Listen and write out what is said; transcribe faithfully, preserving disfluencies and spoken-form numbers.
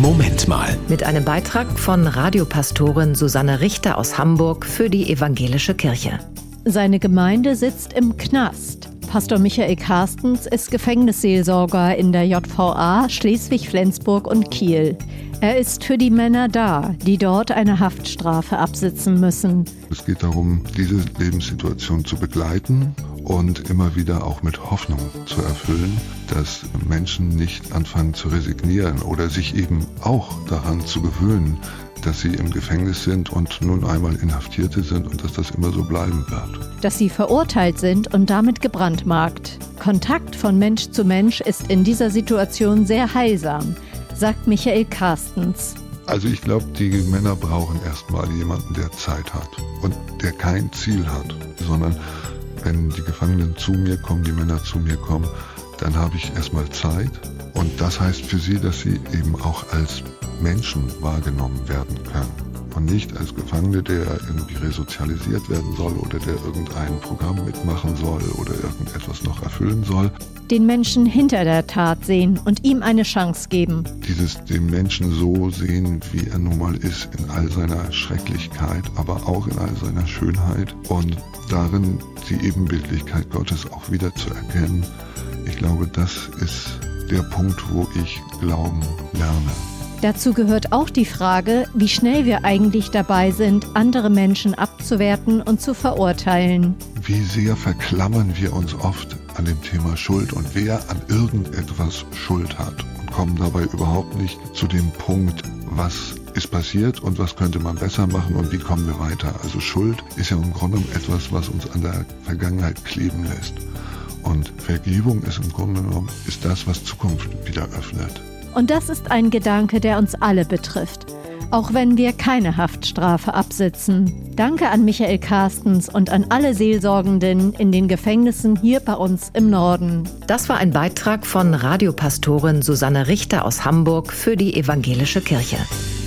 Moment mal. Mit einem Beitrag von Radiopastorin Susanne Richter aus Hamburg für die Evangelische Kirche. Seine Gemeinde sitzt im Knast. Pastor Michael Carstens ist Gefängnisseelsorger in der J V A Schleswig, Flensburg und Kiel. Er ist für die Männer da, die dort eine Haftstrafe absitzen müssen. Es geht darum, diese Lebenssituation zu begleiten und immer wieder auch mit Hoffnung zu erfüllen, dass Menschen nicht anfangen zu resignieren oder sich eben auch daran zu gewöhnen, dass sie im Gefängnis sind und nun einmal Inhaftierte sind und dass das immer so bleiben wird. Dass sie verurteilt sind und damit gebrandmarkt. Kontakt von Mensch zu Mensch ist in dieser Situation sehr heilsam, sagt Michael Carstens. Also ich glaube, die Männer brauchen erstmal jemanden, der Zeit hat und der kein Ziel hat, sondern wenn die Gefangenen zu mir kommen, die Männer zu mir kommen, dann habe ich erstmal Zeit. Und das heißt für sie, dass sie eben auch als Menschen wahrgenommen werden können. Und nicht als Gefangene, der irgendwie resozialisiert werden soll oder der irgendein Programm mitmachen soll oder irgendetwas noch erfüllen soll. Den Menschen hinter der Tat sehen und ihm eine Chance geben. Dieses den Menschen so sehen, wie er nun mal ist, in all seiner Schrecklichkeit, aber auch in all seiner Schönheit und darin die Ebenbildlichkeit Gottes auch wieder zu erkennen. Ich glaube, das ist der Punkt, wo ich Glauben lerne. Dazu gehört auch die Frage, wie schnell wir eigentlich dabei sind, andere Menschen abzuwerten und zu verurteilen. Wie sehr verklammern wir uns oft an dem Thema Schuld und wer an irgendetwas Schuld hat und kommen dabei überhaupt nicht zu dem Punkt, was ist passiert und was könnte man besser machen und wie kommen wir weiter. Also Schuld ist ja im Grunde genommen etwas, was uns an der Vergangenheit kleben lässt. Und Vergebung ist im Grunde genommen ist das, was Zukunft wieder öffnet. Und das ist ein Gedanke, der uns alle betrifft, auch wenn wir keine Haftstrafe absitzen. Danke an Michael Carstens und an alle Seelsorgenden in den Gefängnissen hier bei uns im Norden. Das war ein Beitrag von Radiopastorin Susanne Richter aus Hamburg für die Evangelische Kirche.